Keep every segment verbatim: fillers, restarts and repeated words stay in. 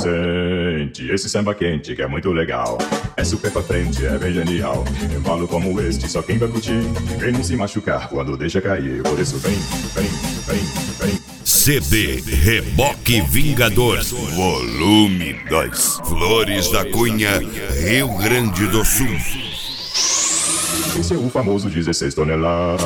sente esse samba quente que é muito legal. É super pra frente, é bem genial. Embalo como este, só quem vai curtir. Quem não se machucar quando deixa cair. Por isso vem, vem, vem, vem. C D Reboque Vingador, volume dois, Flores da Cunha, Rio Grande do Sul. Esse é o famoso dezesseis toneladas.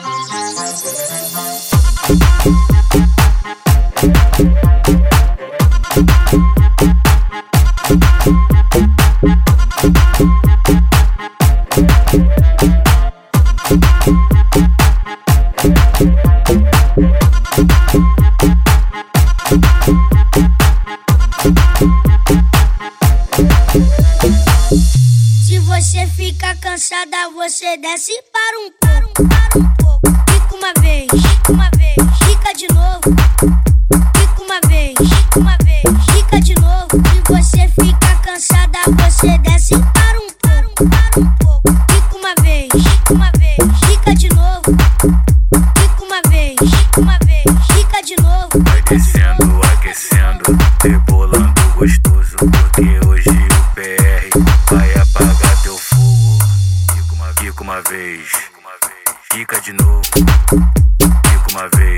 Se você fica cansada, você desce para um pouco, para um pouco. Fica uma vez, fica uma vez, fica de novo. Fica uma vez, fica uma vez, fica de novo. Se você fica cansada, você desce para um pouco, para um pouco. Fica uma vez, fica uma vez, fica de novo. Fica uma vez, fica uma vez, fica de novo. Vai descendo, aquecendo, rebolando gostoso, porque hoje o P R vai apagar teu fogo. Fica uma, fica uma vez, fica de novo. Fica uma vez,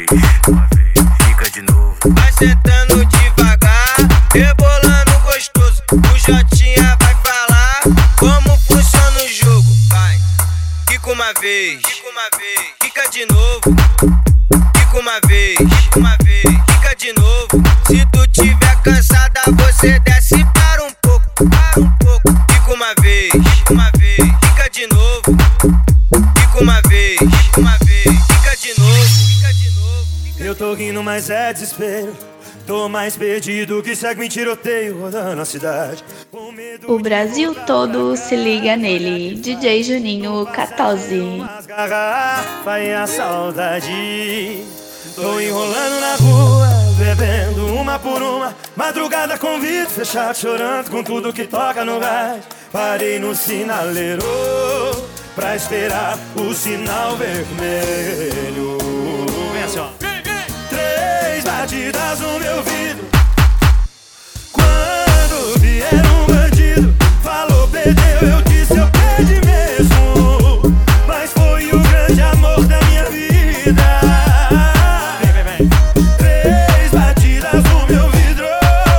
fica de novo. Vai sentando devagar, rebolando gostoso. O Jotinha vai falar como funciona o jogo. Vai, fica uma vez, fica uma vez, fica de novo. Fica uma vez, fica uma vez, fica de novo. Se tu tiver cansada, você desce para um pouco, para um pouco. Fica uma vez, fica uma vez, fica de novo. Fica uma vez, fica uma vez, fica de novo, fica de novo. Eu tô rindo, mas é desespero. Tô mais perdido que segue em tiroteio rodando a cidade. O Brasil todo se liga nele, D J Juninho quatorze. Vai a saudade. Tô enrolando na rua, bebendo uma por uma. Madrugada com vidro fechado, chorando com tudo que toca no gás. Parei no sinaleiro pra esperar o sinal vermelho. Vem assim, ó. Três batidas no meu vidro. Quando vier um bandido, falou, perdeu, eu disse, eu perdi mesmo. Mas foi o grande amor da minha vida. Vem, vem, vem. Três batidas no meu vidro.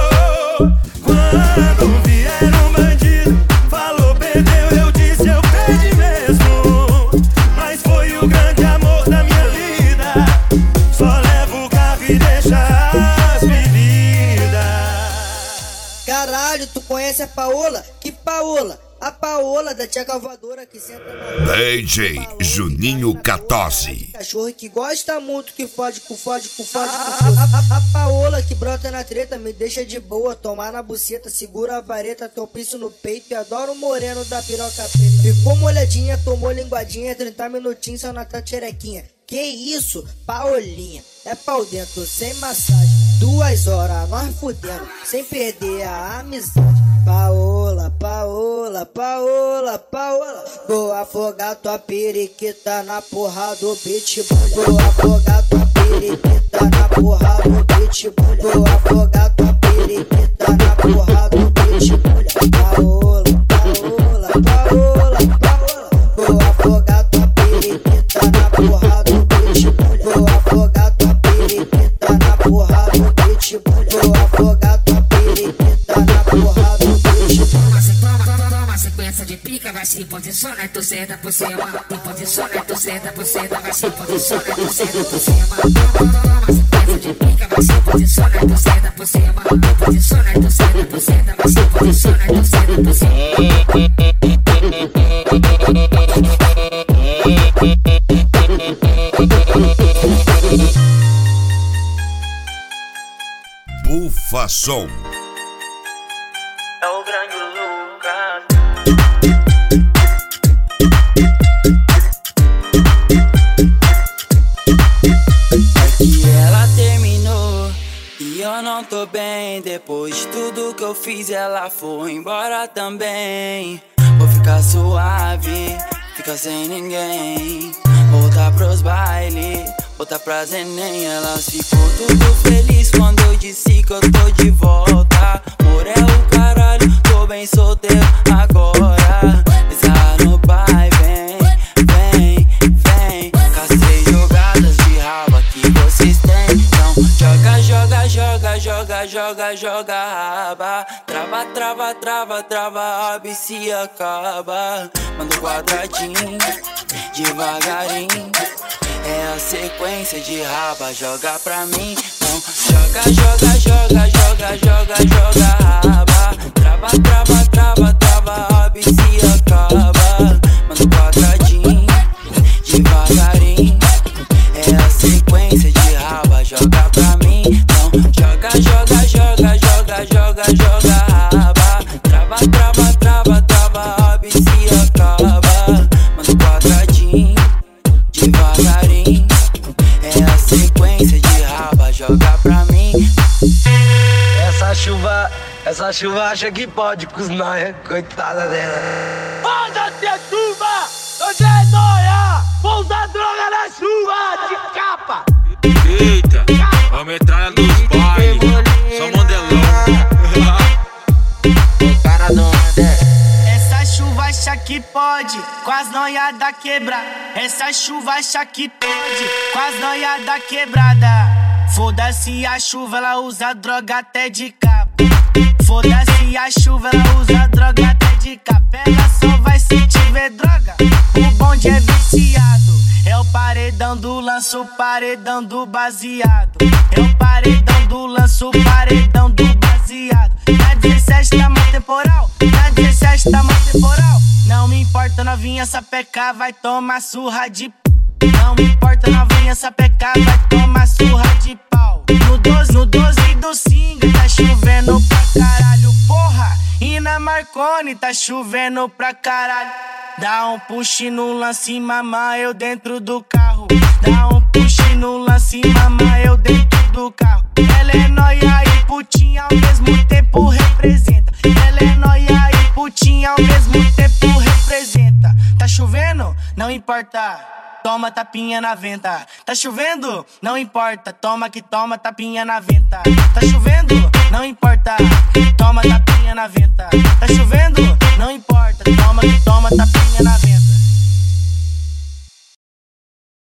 Quando vier um bandido, falou, perdeu, eu disse, eu perdi mesmo. Mas foi o grande amor da minha vida. Só levo o carro e deixa as bebidas. Caralho, tu conhece a Paola? Que Paola? A Paola da tia Calvadora que senta na... D J Juninho quatorze. Cachorro que gosta muito, que fode com fode com fode com fode. A, a, a Paola que brota na treta, me deixa de boa. Tomar na buceta, segura a vareta, tropiço no peito e adoro o moreno da piroca preta. Ficou molhadinha, tomou linguadinha, trinta minutinhos só na tacherequinha. Que isso, Paolinha, é pau dentro, sem massagem. Duas horas, nós fudendo, sem perder a amizade. Paola, Paola, Paola, Paola. Vou afogar tua periquita na porra do pitbull. Vou afogar tua periquita na porra do pitbull. Vou afogar tua periquita na porra do pitbull. Paola, Paola, Paola, Paola. Vou afogar tua periquita na porra do pitbull. Vou afogar tua periquita na porra do pitbull. Vou afogar tua periquita na porra do pitbull. Toma sequência de pica, vai se posiciona e tu senta por cima. E posiciona e tu senta por cima, vai se posiciona e tu senta por cima. Toma sequência de pica, vai se posiciona e tu senta por cima. E posiciona e tu senta por cima, vai se posiciona e tu senta por cima. Bufa Som. É o grande Lucas. É que ela terminou e eu não tô bem. Depois de tudo que eu fiz, ela foi embora também. Vou ficar suave, ficar sem ninguém. Voltar pros bailes, voltar pra Zenem. Elas ficou tudo feliz quando eu disse que eu tô de volta. joga, joga, joga, joga, joga raba. Trava, trava, trava, trava, abre se acaba. Manda um quadradinho, devagarinho. É a sequência de raba, joga pra mim. Então joga, joga, joga, joga, joga, joga raba. Trava, trava, trava, trava, abre se acaba. Manda um quadradinho, devagarinho. É a sequência de raba, joga pra mim. Então joga, joga, joga, joga, joga, joga raba. Trava, trava, trava, trava, abre se acaba. Manda um quadradinho, devagarinho. É a sequência de raba, joga pra mim. Essa chuva, essa chuva acha que pode com os nóia, coitada dela. Foda-se a chuva, hoje é nóia. Vou usar droga na chuva, de capa. Eita, a metralha dos bailes, só modelão. O cara não é. Essa chuva acha que pode, com as noiadas quebra. Essa chuva acha que pode, com as noiadas quebrada. Foda-se a chuva, ela usa droga até de capa. Foda-se a chuva, ela usa droga até de capa. Ela só vai se tiver droga, o bonde é viciado. É o paredão do lanço, o paredão do baseado. É o paredão do lanço, o paredão do baseado. Na dezessete tá mó temporal, na dezessete tá mó temporal. Não me importa novinha, essa peca vai tomar surra de p. Não me importa novinha, essa peca vai tomar surra de pau. No doze, no doze do Singa tá chovendo pra caralho, porra. E na Marconi tá chovendo pra caralho. Dá um push no lance, mama, eu dentro do carro. Dá um push no lance, mama, eu dentro do carro. Ela é nóia e putinha ao mesmo tempo representa. Ela é nóia e putinha ao mesmo tempo representa. Tá chovendo? Não importa. Toma tapinha na venta. Tá chovendo? Não importa. Toma que toma tapinha na venta. Tá chovendo? Não importa. Toma tapinha na venta. Tá chovendo?